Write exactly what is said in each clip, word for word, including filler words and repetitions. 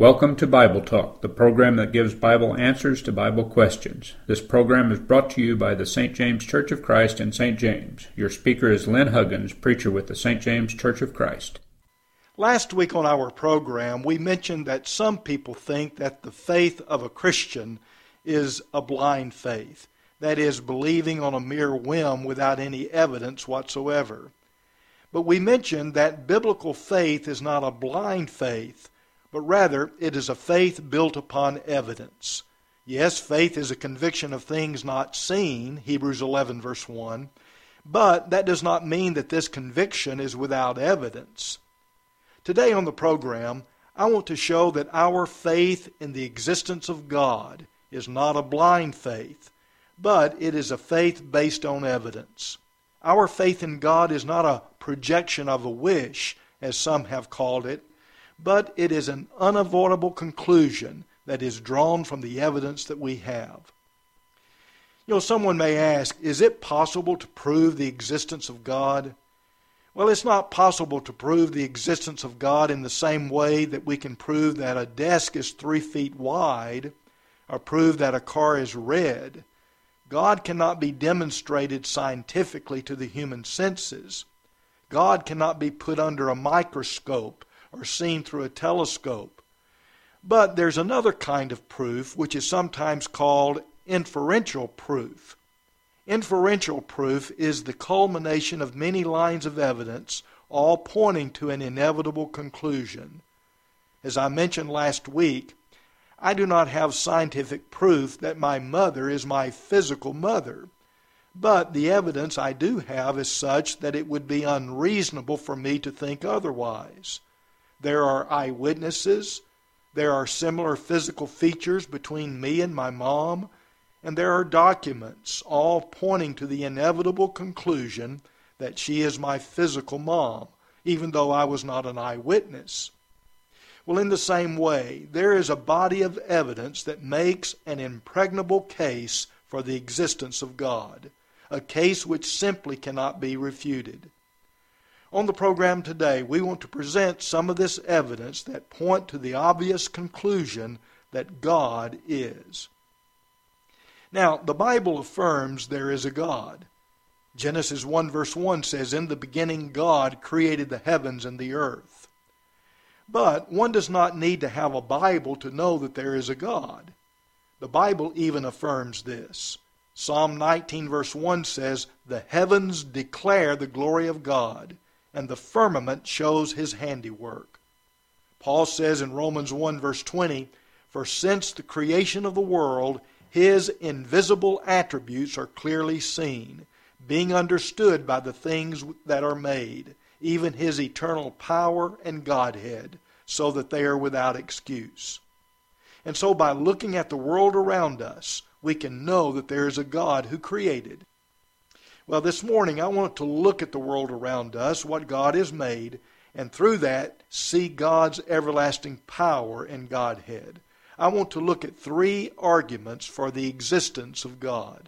Welcome to Bible Talk, the program that gives Bible answers to Bible questions. This program is brought to you by the Saint James Church of Christ in Saint James. Your speaker is Lynn Huggins, preacher with the Saint James Church of Christ. Last week on our program, we mentioned that some people think that the faith of a Christian is a blind faith. That is, believing on a mere whim without any evidence whatsoever. But we mentioned that biblical faith is not a blind faith, but rather it is a faith built upon evidence. Yes, faith is a conviction of things not seen, Hebrews eleven verse one, but that does not mean that this conviction is without evidence. Today on the program, I want to show that our faith in the existence of God is not a blind faith, but it is a faith based on evidence. Our faith in God is not a projection of a wish, as some have called it, but it is an unavoidable conclusion that is drawn from the evidence that we have. You know, someone may ask, is it possible to prove the existence of God? Well, it's not possible to prove the existence of God in the same way that we can prove that a desk is three feet wide or prove that a car is red. God cannot be demonstrated scientifically to the human senses. God cannot be put under a microscope or seen through a telescope. But there's another kind of proof which is sometimes called inferential proof. Inferential proof is the culmination of many lines of evidence, all pointing to an inevitable conclusion. As I mentioned last week, I do not have scientific proof that my mother is my physical mother, but the evidence I do have is such that it would be unreasonable for me to think otherwise. There are eyewitnesses, there are similar physical features between me and my mom, and there are documents all pointing to the inevitable conclusion that she is my physical mom, even though I was not an eyewitness. Well, in the same way, there is a body of evidence that makes an impregnable case for the existence of God, a case which simply cannot be refuted. On the program today, we want to present some of this evidence that point to the obvious conclusion that God is. Now, the Bible affirms there is a God. Genesis one verse one says, "In the beginning God created the heavens and the earth." But one does not need to have a Bible to know that there is a God. The Bible even affirms this. Psalm nineteen verse one says, "The heavens declare the glory of God, and the firmament shows his handiwork." Paul says in Romans one verse twenty, "For since the creation of the world, his invisible attributes are clearly seen, being understood by the things that are made, even his eternal power and Godhead, so that they are without excuse." And so by looking at the world around us, we can know that there is a God who created. Well, this morning I want to look at the world around us, what God has made, and through that see God's everlasting power and Godhead. I want to look at three arguments for the existence of God.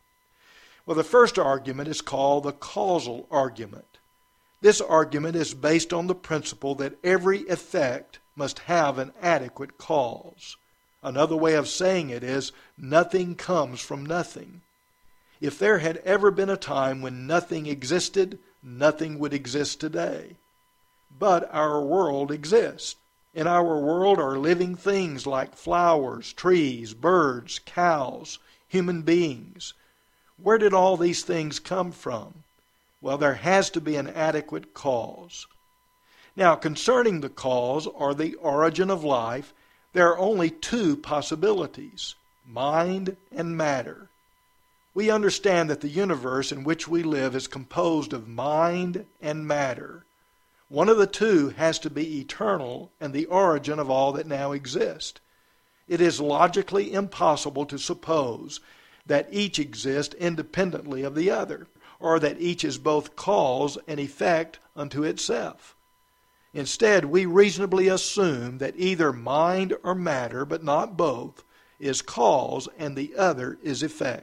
Well, the first argument is called the causal argument. This argument is based on the principle that every effect must have an adequate cause. Another way of saying it is, nothing comes from nothing. If there had ever been a time when nothing existed, nothing would exist today. But our world exists. In our world are living things like flowers, trees, birds, cows, human beings. Where did all these things come from? Well, there has to be an adequate cause. Now, concerning the cause or the origin of life, there are only two possibilities, mind and matter. We understand that the universe in which we live is composed of mind and matter. One of the two has to be eternal and the origin of all that now exists. It is logically impossible to suppose that each exists independently of the other, or that each is both cause and effect unto itself. Instead, we reasonably assume that either mind or matter, but not both, is cause and the other is effect.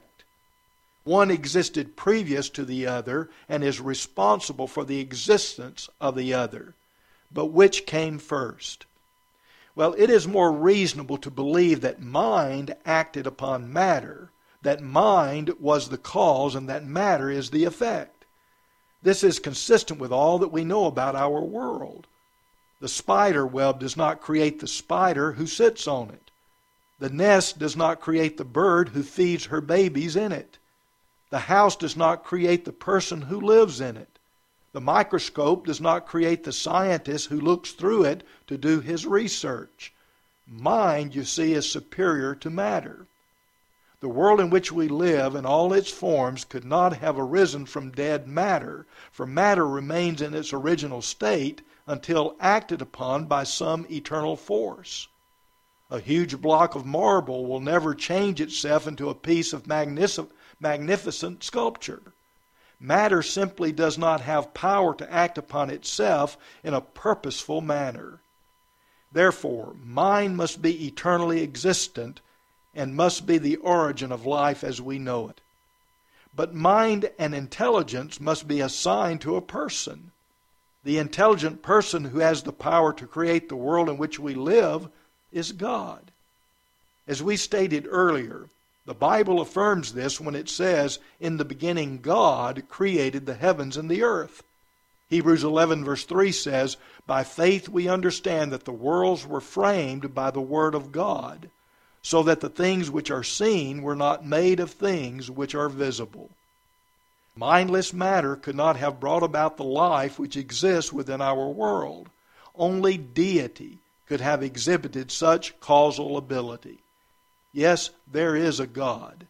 One existed previous to the other and is responsible for the existence of the other. But which came first? Well, it is more reasonable to believe that mind acted upon matter, that mind was the cause and that matter is the effect. This is consistent with all that we know about our world. The spider web does not create the spider who sits on it. The nest does not create the bird who feeds her babies in it. The house does not create the person who lives in it. The microscope does not create the scientist who looks through it to do his research. Mind, you see, is superior to matter. The world in which we live in all its forms could not have arisen from dead matter, for matter remains in its original state until acted upon by some eternal force. A huge block of marble will never change itself into a piece of magnific- magnificent sculpture. Matter simply does not have power to act upon itself in a purposeful manner. Therefore, mind must be eternally existent and must be the origin of life as we know it. But mind and intelligence must be assigned to a person. The intelligent person who has the power to create the world in which we live is God. As we stated earlier, the Bible affirms this when it says, "In the beginning God created the heavens and the earth." Hebrews eleven verse three says, "By faith we understand that the worlds were framed by the word of God, so that the things which are seen were not made of things which are visible." Mindless matter could not have brought about the life which exists within our world. Only deity could have exhibited such causal ability. Yes, there is a God.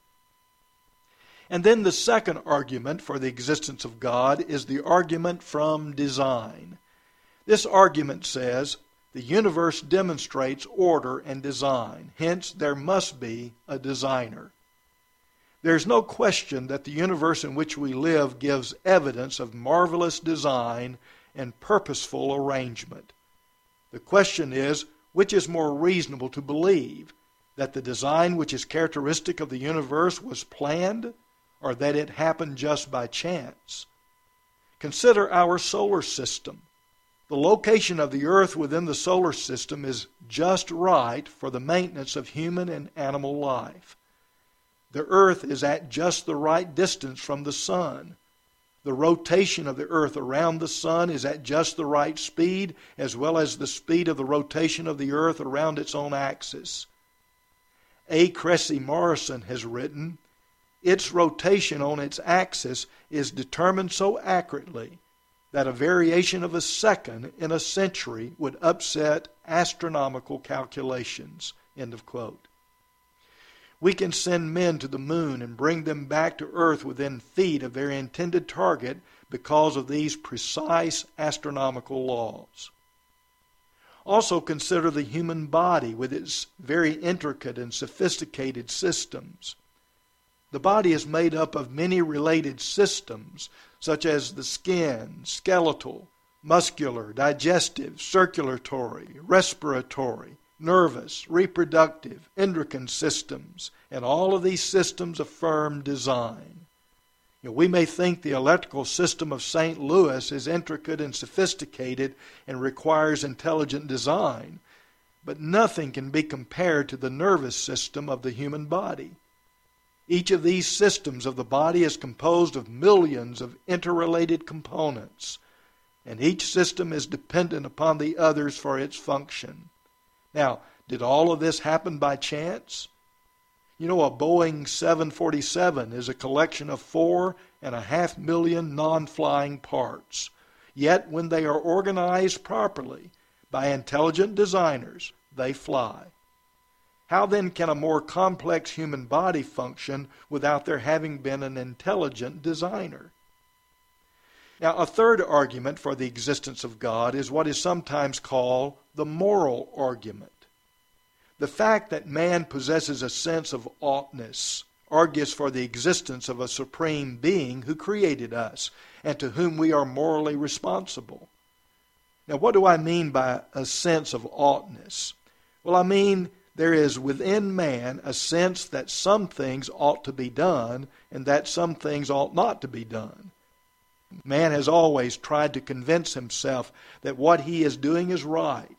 And then the second argument for the existence of God is the argument from design. This argument says the universe demonstrates order and design. Hence, there must be a designer. There's no question that the universe in which we live gives evidence of marvelous design and purposeful arrangement. The question is, which is more reasonable to believe? That the design which is characteristic of the universe was planned, or that it happened just by chance? Consider our solar system. The location of the earth within the solar system is just right for the maintenance of human and animal life. The earth is at just the right distance from the sun. The rotation of the earth around the sun is at just the right speed, as well as the speed of the rotation of the earth around its own axis. A. Cressy Morrison has written, "Its rotation on its axis is determined so accurately that a variation of a second in a century would upset astronomical calculations." End of quote. We can send men to the moon and bring them back to earth within feet of their intended target because of these precise astronomical laws. Also consider the human body with its very intricate and sophisticated systems. The body is made up of many related systems, such as the skin, skeletal, muscular, digestive, circulatory, respiratory, nervous, reproductive, endocrine systems, and all of these systems affirm design. You know, we may think the electrical system of Saint Louis is intricate and sophisticated and requires intelligent design, but nothing can be compared to the nervous system of the human body. Each of these systems of the body is composed of millions of interrelated components, and each system is dependent upon the others for its function. Now, did all of this happen by chance? You know, a Boeing seven forty-seven is a collection of four and a half million non-flying parts. Yet, when they are organized properly by intelligent designers, they fly. How then can a more complex human body function without there having been an intelligent designer? Now, a third argument for the existence of God is what is sometimes called the moral argument. The fact that man possesses a sense of oughtness argues for the existence of a supreme being who created us and to whom we are morally responsible. Now, what do I mean by a sense of oughtness? Well, I mean there is within man a sense that some things ought to be done and that some things ought not to be done. Man has always tried to convince himself that what he is doing is right,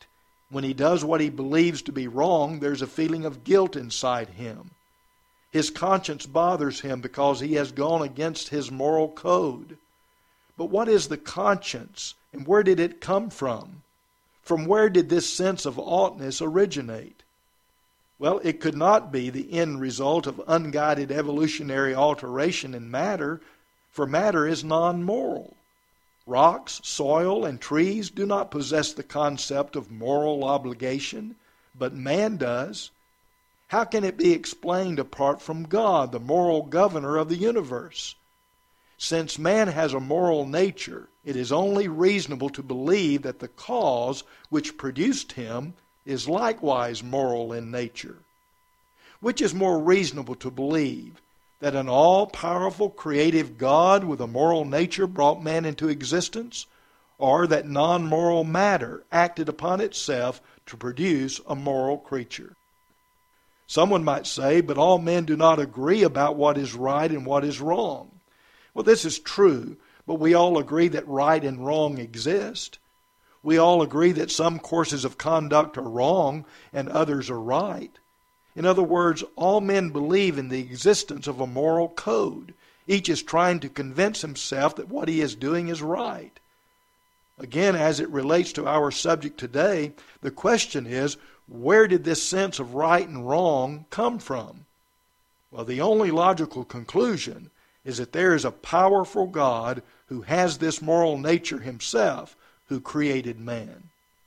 When he does what he believes to be wrong, there's a feeling of guilt inside him. His conscience bothers him because he has gone against his moral code. But what is the conscience, and where did it come from? From where did this sense of oughtness originate? Well, it could not be the end result of unguided evolutionary alteration in matter, for matter is non-moral. Rocks, soil, and trees do not possess the concept of moral obligation, but man does. How can it be explained apart from God, the moral governor of the universe? Since man has a moral nature, it is only reasonable to believe that the cause which produced him is likewise moral in nature. Which is more reasonable to believe, that an all-powerful creative God with a moral nature brought man into existence, or that non-moral matter acted upon itself to produce a moral creature? Someone might say, but all men do not agree about what is right and what is wrong. Well, this is true, but we all agree that right and wrong exist. We all agree that some courses of conduct are wrong and others are right. In other words, all men believe in the existence of a moral code. Each is trying to convince himself that what he is doing is right. Again, as it relates to our subject today, the question is, where did this sense of right and wrong come from? Well, the only logical conclusion is that there is a powerful God who has this moral nature himself, who created man.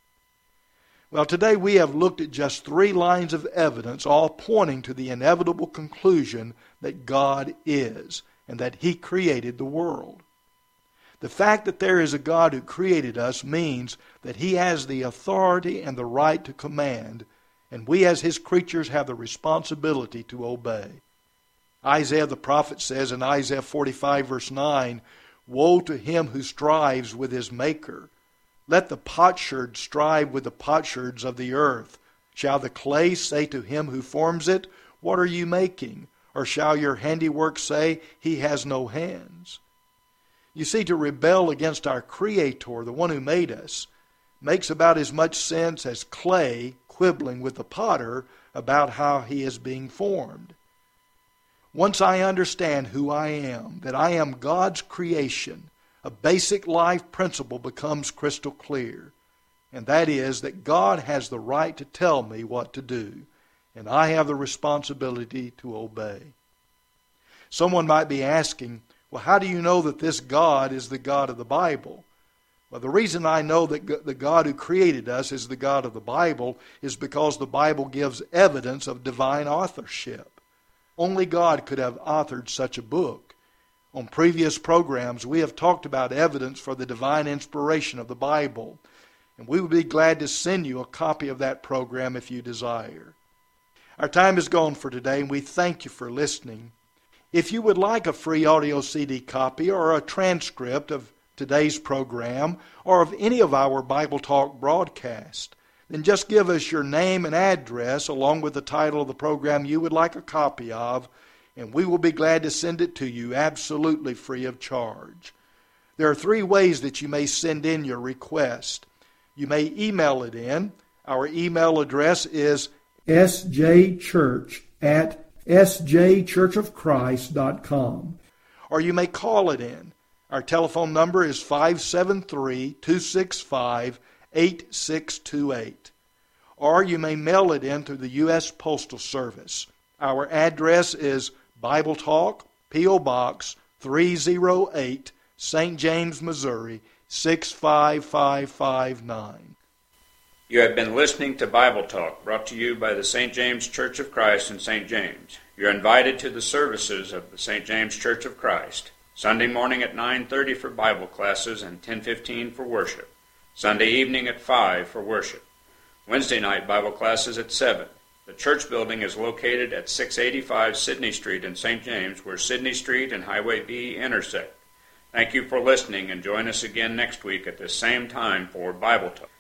Well, today we have looked at just three lines of evidence, all pointing to the inevitable conclusion that God is, and that he created the world. The fact that there is a God who created us means that he has the authority and the right to command, and we as his creatures have the responsibility to obey. Isaiah the prophet says in Isaiah forty-five verse nine, "Woe to him who strives with his maker. Let the potsherd strive with the potsherds of the earth. Shall the clay say to him who forms it, What are you making? Or shall your handiwork say, He has no hands?" You see, to rebel against our Creator, the one who made us, makes about as much sense as clay quibbling with the potter about how he is being formed. Once I understand who I am, that I am God's creation, a basic life principle becomes crystal clear, and that is that God has the right to tell me what to do, and I have the responsibility to obey. Someone might be asking, well, how do you know that this God is the God of the Bible? Well, the reason I know that the God who created us is the God of the Bible is because the Bible gives evidence of divine authorship. Only God could have authored such a book. On previous programs, we have talked about evidence for the divine inspiration of the Bible, and we would be glad to send you a copy of that program if you desire. Our time is gone for today, and we thank you for listening. If you would like a free audio C D copy or a transcript of today's program or of any of our Bible Talk broadcasts, then just give us your name and address along with the title of the program you would like a copy of, and we will be glad to send it to you absolutely free of charge. There are three ways that you may send in your request. You may email it in. Our email address is s j church at s j church of christ dot com. Or you may call it in. Our telephone number is five seven three, two six five, eight six two eight. Or you may mail it in through the U S Postal Service. Our address is Bible Talk, P O. Box three oh eight, Saint James, Missouri, six five five five nine. You have been listening to Bible Talk, brought to you by the Saint James Church of Christ in Saint James. You're invited to the services of the Saint James Church of Christ. Sunday morning at nine thirty for Bible classes and ten fifteen for worship. Sunday evening at five for worship. Wednesday night Bible classes at seven. The church building is located at six eighty-five Sidney Street in Saint James, where Sidney Street and Highway B intersect. Thank you for listening, and join us again next week at this same time for Bible Talk.